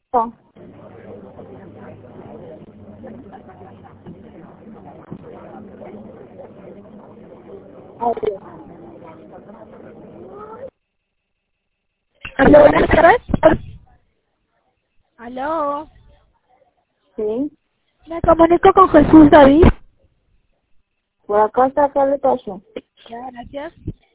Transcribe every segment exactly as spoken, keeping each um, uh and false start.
Oh. Adiós. Aló, buenas tardes. Aló. Sí. Me comunico con Jesús David. Por acá está Carlos Tacho. Ya, gracias.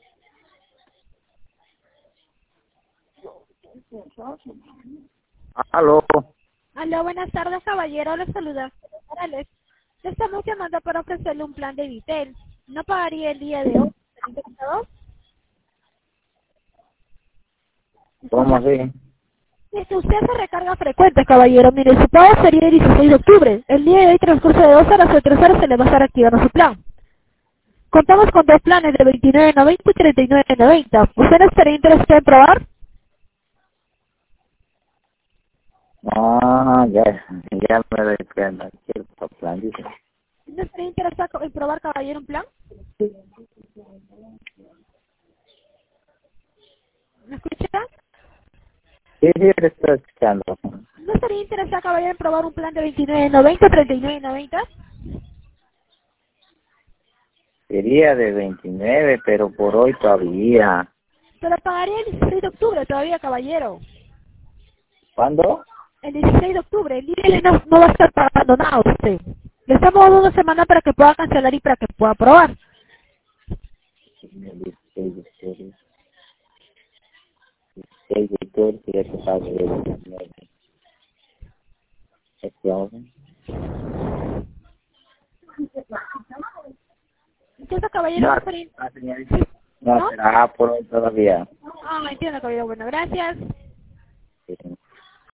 Aló. Aló, buenas tardes, caballero. Les saluda. Morales. Le estamos llamando para ofrecerle un plan de Vitel. ¿No pagaría el día de hoy? ¿Está interesado? ¿Cómo así? Es que usted se recarga frecuente, caballero. Mire, su pago sería el dieciséis de octubre. El día de hoy, transcurso de dos horas o tres horas, se le va a estar activando su plan. Contamos con dos planes de veintinueve noventa y treinta y nueve noventa. ¿Usted no estaría interesado en probar? Ah, ya, ya me doy cuenta. Cierto plan, dice. ¿No estaría interesado en probar, caballero, un plan? ¿Me escucha? Sí, sí, le estoy escuchando. ¿No estaría interesado, caballero, en probar un plan de veintinueve noventa, treinta y nueve noventa? Sería de veintinueve, pero por hoy todavía. Pero pagaría el dieciséis de octubre todavía, caballero. ¿Cuándo? El dieciséis de octubre. El día de hoy no, no va a estar pagando nada usted. Le estamos dando una semana para que pueda cancelar y para que pueda probar. El dieciséis de octubre. dieciséis de octubre, sería que pague el veintinueve. Este orden. Entonces, caballero, No, no estaría... no, señorita. No, ¿No? será por hoy todavía. Ah, entiendo, caballero. Bueno, gracias. Sí.